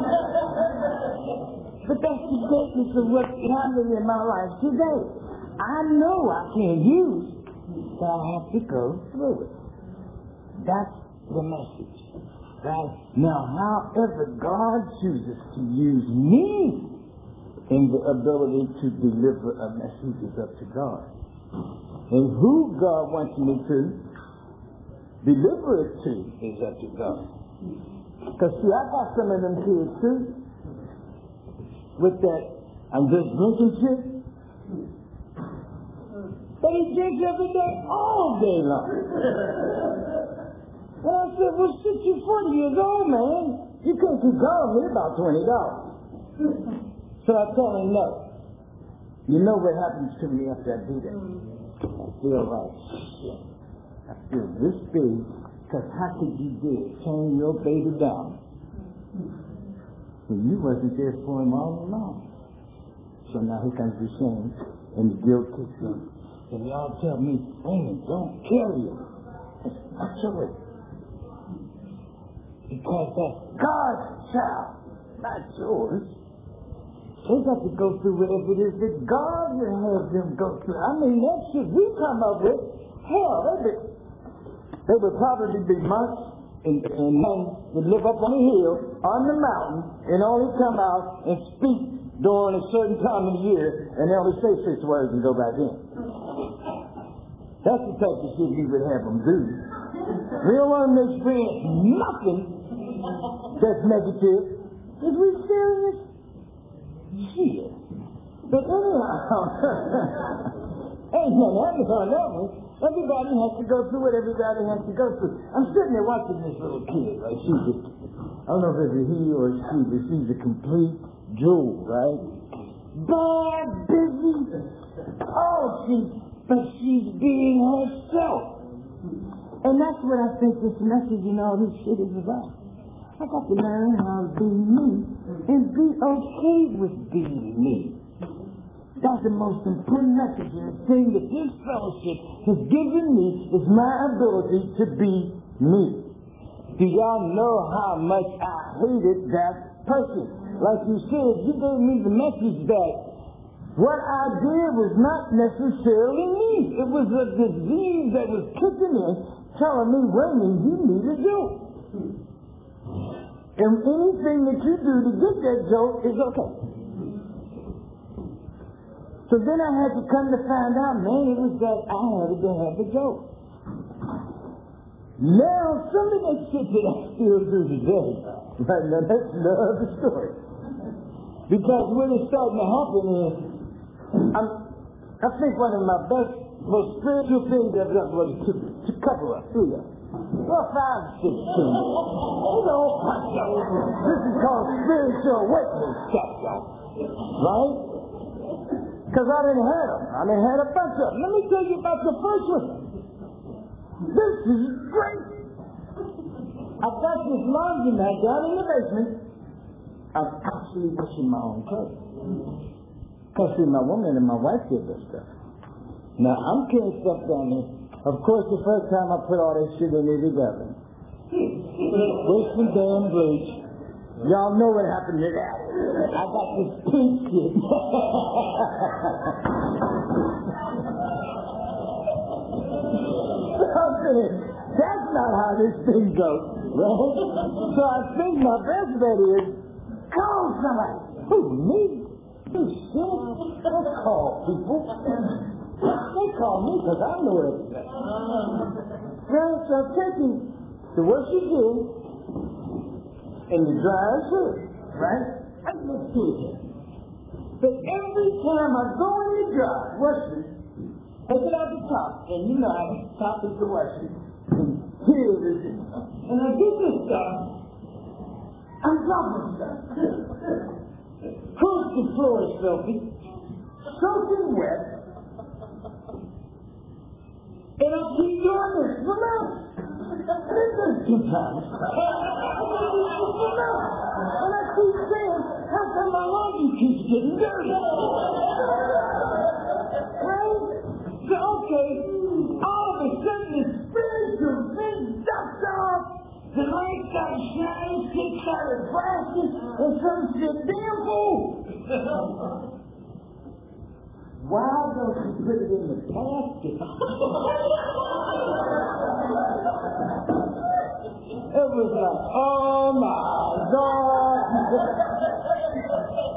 B: But that's the greatness of what's happening in my life today. I know I can't use, but I have to go through it. That's the message. Right? Now, however God chooses to use me in the ability to deliver a message is up to God. And who God wants me to deliver it to is up to God. Because see, I got some of them kids too. With that, I'm just drinking shit. But he drinks every day, all day long. Well, I said, well, shit, you're 40 years old, man. You can't keep calling me about $20. So I told him, no. You know what happens to me after I do that? I feel like shit. I feel this big, because how could you do it? Turn your baby down when you wasn't there for him all along. So now here comes the shame, and the guilt kicks in. And y'all tell me, Raymond, don't kill you. I tell it. Because that's God's child, not yours. They got to go through whatever it is that God will have them go through. I mean, that shit we come up with, hell, they would probably be months and months that live up on the hill, on the mountain, and only come out and speak during a certain time of the year, and they only say 6 words and go back in. That's the type of shit we would have them do. We don't want them to experience nothing that's negative. Is we serious? Shit. But anyhow, ain't nothing on that one. Everybody has to go through what everybody has to go through. I'm sitting there watching this little kid, right? I don't know if it's a he or a she, but she's a complete jewel, right? Bad, busy. But she's being herself. And that's what I think this message and all this shit is about. I got to learn how to be me and be okay with being me. That's the most important message, and the thing that this fellowship has given me is my ability to be me. Do y'all know how much I hated that person? Like you said, you gave me the message that what I did was not necessarily me. It was a disease that was kicking in, telling me, Raymond, you need a joke. And anything that you do to get that joke is okay. So then I had to come to find out, man, it was that I had to have a joke. Now, some of that shit that I still do today, right now, that's another story. Because what is starting to happen is, I think one of my best, most spiritual things I've done was to cover up through that. Well, 5, 6 things. This is called spiritual awakening stuff, y'all. Right? Because I didn't have them. I didn't have a bunch of them. Let me tell you about the first one. This is great. I've got this laundromat down in the basement. I'm actually washing my own clothes. Because see, my woman and my wife did this stuff. Now, I'm carrying stuff down there. Of course, the first time I put all this shit in there together. Waste some damn bleach. Y'all know what happened to that. I got this pink shit. That's not how this thing goes, right? So I think my best bet is, call somebody. Who, me? Who, shit? Don't call people. They call me because I know everything. Right? So I'm taking the work you did and the dry food, right? I just do it. But every time I go in the dry, wash it, take it out the top, and you know how the top is the wash it, and here it is. And I get this stuff, I'm dropping stuff. First the floor is filthy, soaking wet, and I keep doing this for months. This is 2 times. And I keep saying, how come my laundry keeps getting dirty? Right? So, okay, all of a sudden the spiritual thing ducks off, the light starts shining, shit started flashing, and some shit, damn fool! Why don't you put it in the basket? It was like, oh my God.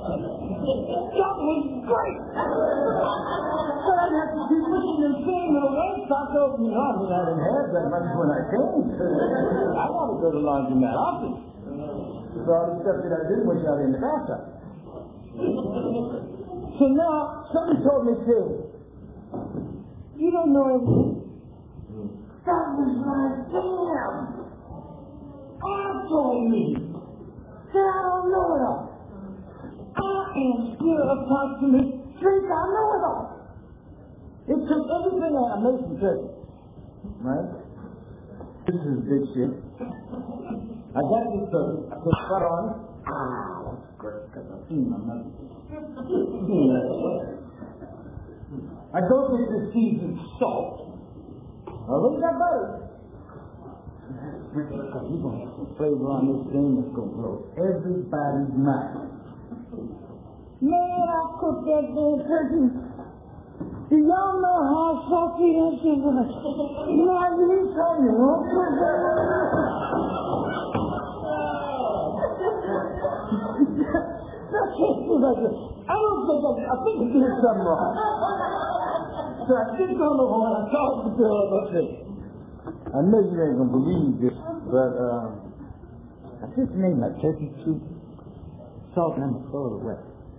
B: That was great. So I'd have to keep pushing and saying over stock up, you know, I mean, I didn't have that much when I came. I want to go to laundromat often. So all the stuff that I did was out in the bathtub. So now, somebody told me, too, you don't know everything. That was like, damn. God told me that I don't know it all. I am still approximately think I know it all. It took everything out of Mason Church. Right? This is big shit. I got this stuff. I put butter on it. That's great, because I've seen my mother. I go get this seasoned salt. Now look at that butter. You're going to have some flavor on this thing that's going to blow everybody's mind. Man, I cooked that damn turkey. Do y'all know how salty that shit was? You know, I really told you, huh? That can't be like this. I think I did something wrong. So I sit on the horn, I talked to Bill about this. I know you ain't gonna believe this, but I just made my turkey soup, salt and throw it away.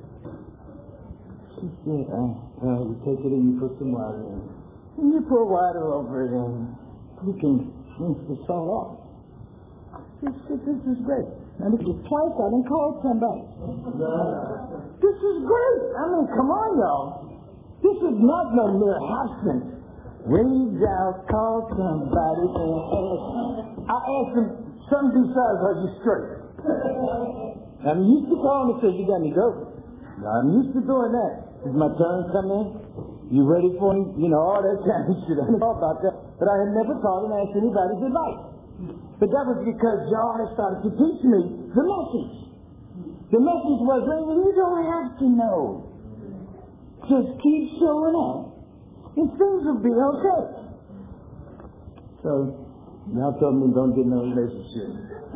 B: She said, you take it and you put some water in. And you pour water over it and you can rinse the salt off. She said, this is great. And it was twice I didn't call somebody. This is great. I mean, come on, y'all. This is not no mere happening. Reach out, call somebody, and I asked him something besides, are you straight? I'm used to calling and say, you got me dope. I'm used to doing that. Is my turn coming? You ready for me? You know, all that kind of shit. I didn't know about that. But I had never called and asked anybody's advice. But that was because y'all had started to teach me the message. The message was, you don't have to know. Just keep showing up. And things will be okay. So, y'all told me don't get no relationship.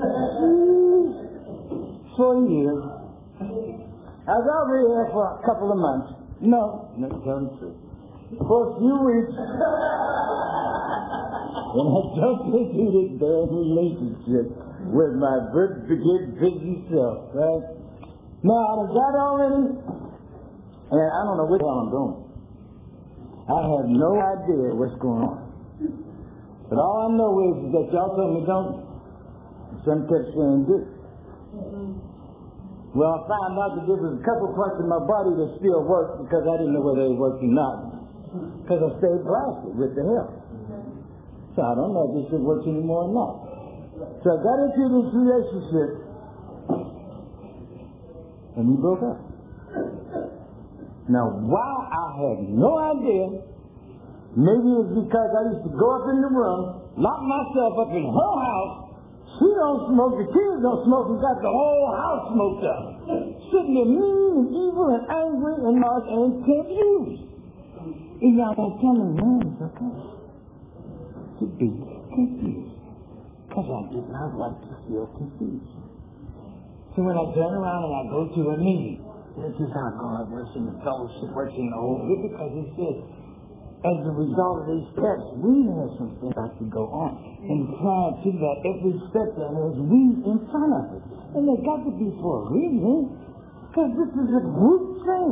B: 4 years. I was over here for a couple of months. No, tell the truth. For a few weeks. And I jumped into this damn relationship with my busy self, right? Now, I got already, and I don't know what the hell I'm doing. I have no idea what's going on. But all I know is that y'all told me don't. Some kept saying this. Well, I found out that there was a couple parts of my body that still worked because I didn't know whether they worked or not. Because I stayed blasted with the hell. So I don't know if this shit works anymore or not. So I got into this relationship and we broke up. Now, why I had no idea. Maybe it's because I used to go up in the room, lock myself up in her house. She don't smoke, the kids don't smoke, and got the whole house smoked up. Sitting there mean and evil and angry and not and confused. And y'all don't tell me when it's okay to be confused. Because I did not like to feel confused. So when I turn around and I go to a meeting, this is how God works in the fellowship, works in the whole bit, because it says, as a result of these steps, we have some things that could go on. And prior to that, every step that has we in front of it. And they got to be for a reason, because this is a group thing.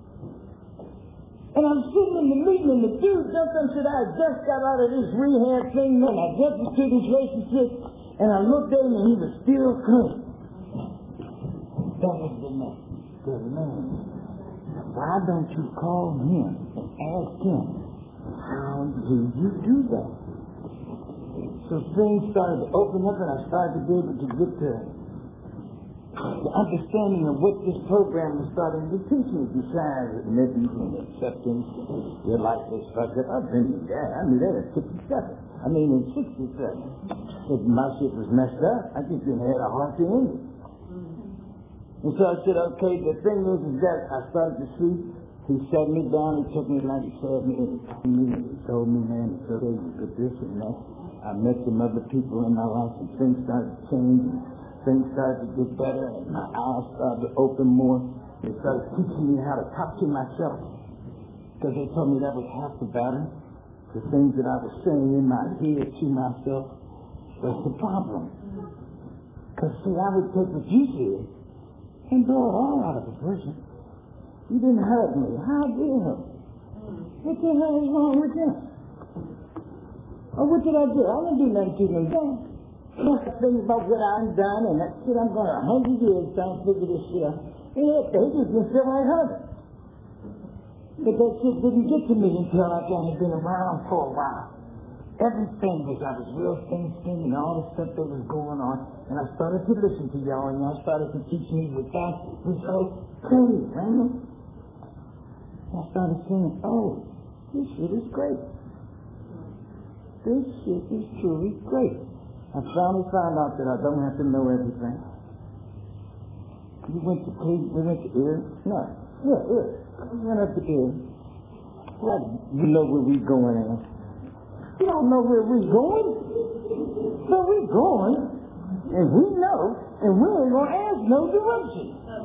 B: And I'm sitting in the meeting, and the dude jumped up and said, I just got out of this rehab thing, and I jumped into this relationship, and I looked at him, and he was still clean. That was the man. Good man. Why don't you call him and ask him, how do you do that? So things started to open up, and I started to be able to get the understanding of what this program was starting to teach me, besides admittance and acceptance. Your life is fucked up. I've been in that. I knew that at 67. I mean, in 67. If my shit was messed up, I just didn't have a heart to end it. And so I said, okay, the thing is that I started to see. He sat me down, he took me like he said me, and he told me, man, it's okay, you did this and that. I met some other people in my life, and things started to change, and things started to get better, and my eyes started to open more. They started teaching me how to talk to myself, because they told me that was half the battle. the things that I was saying in my head to myself was the problem. Because, see, I would take what you said and blow it all out of a person. You didn't hurt me. How did you hurt me? What the hell is wrong with that? Or what did I do? I didn't do nothing to them down. I think about what I've done, and that shit I'm going to 100 years trying to figure this shit out. Yeah, they just didn't feel like hurting. But that shit didn't get to me until after I had been around for a while. Everything was, I was real thin-skinned and all the stuff that was going on. And I started to listen to y'all, and y'all started to teach me what that was okay, right? I started saying, oh, this shit is great. This shit is truly great. I finally found out that I don't have to know everything. We went to Erie. No, yeah, Erie. We went up to Erie. Well, you know where we going at. You don't know where we going. So we going, and we know, and we ain't going to ask no direction.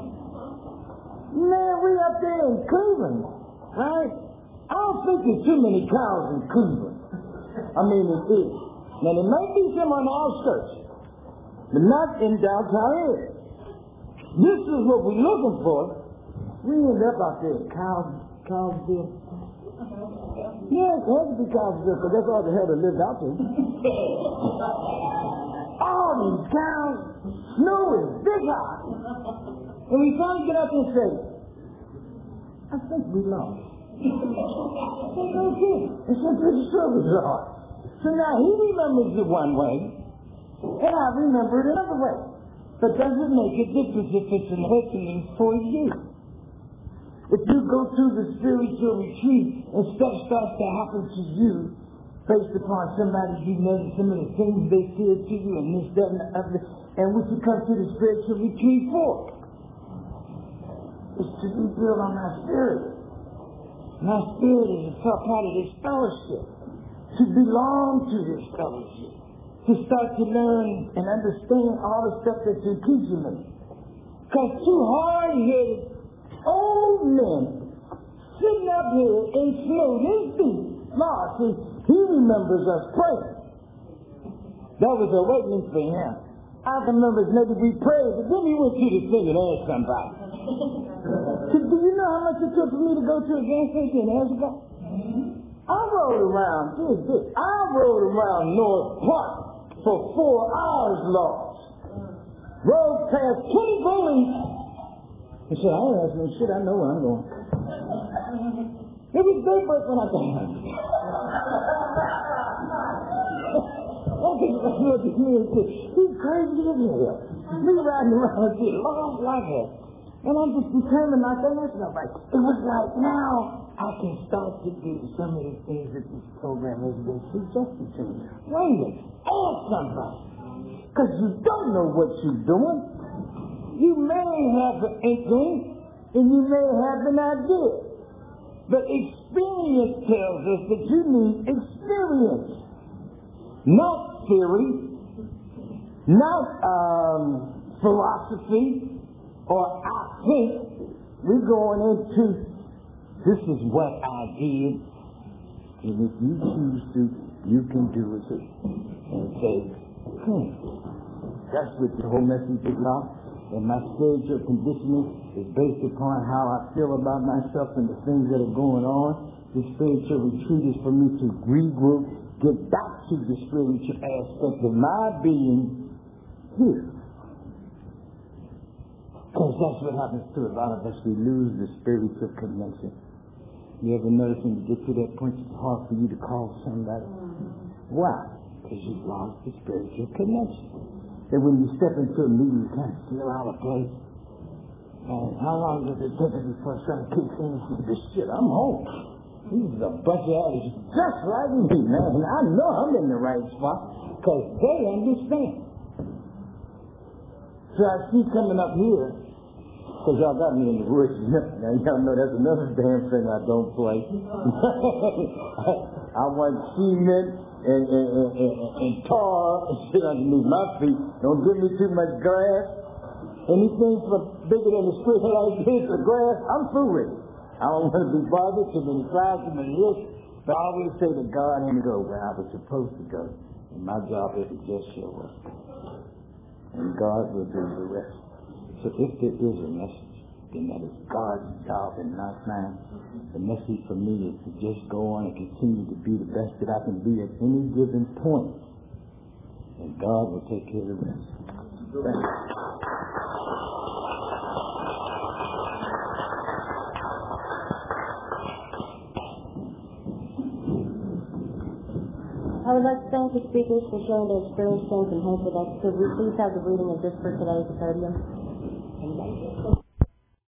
B: Man, we up there in Cleveland, right? I don't think there's too many cows in Cleveland. I mean, it is. Now, there might be some on the outskirts, but not in downtown area. This is what we're looking for. We end up out there in Cowsville. Yeah, it has to be Cowsville, because that's all the hell that lived out there. All these cows, snow is big high. And we finally get up and say, I think we lost. That's okay. It's a pretty sure we lost. So now he remembers it one way, and I remember it another way. But does it make a difference if it's an happening for you? If you go through the spiritual retreat and stuff starts to happen to you based upon somebody you know, some of the things they said to you and this, that, and the other, and what you come to the spiritual retreat for? It's to rebuild on my spirit. My spirit is a part of this fellowship. To belong to this fellowship. To start to learn and understand all the stuff that you're teaching me. Because two hard-headed old men sitting up here in snow this deep. Lord, see, he remembers us praying. That was awakening for him. I can remember maybe we prayed, but then we went to the thing and asked somebody. So do you know how much it took for me to go to a gas station and ask about? I rode around North Park for 4 hours lost. Rode past 20 police. He said, I ain't asking no shit, I know where I'm going. It was daybreak when I got home. He's crazy as hell. Me riding around here, long like that. And I'm just determined not to ask nobody. It was like now I can start to do some of the things that this program has been suggesting to me. Wait a minute, ask somebody. Because you don't know what you're doing. You may have an inkling, and you may have an idea. But experience tells us that you need experience. Not theory, not philosophy, or I think. We're going into, this is what I did, and if you choose to, you can do it too. And say, that's what the whole message is about. And my spiritual conditioning is based upon how I feel about myself and the things that are going on. The spiritual retreat is for me to regroup, get back to the spiritual aspect of my being here. Because that's what happens to a lot of us. We lose the spiritual connection. You ever notice when you get to that point, it's hard for you to call somebody? Why? Because you've lost the spiritual connection. And when you step into a meeting, you kind of feel out of place. And how long does it take before some kicks in and says, this shit, I'm home. These are a bunch of addicts just like me, man. And I know I'm in the right spot because they understand. So I see coming up here, because y'all got me in the woods. Now y'all know that's another damn thing I don't play. I want cement and tar and shit underneath my feet. Don't give me too much grass. Anything bigger than the street like this or grass, I'm through with it. I don't want to be bothered, too many clouds, too many hills. But I always say that God didn't go where I was supposed to go. And my job is to just show up. And God will do the rest. So if there is a message, then that is God's job and not mine. The message for me is to just go on and continue to be the best that I can be at any given point. And God will take care of the rest. Thank you.
A: I would like to thank the speakers for sharing their experience, strength, and hope with us. Could we please have the reading of this for today at the podium?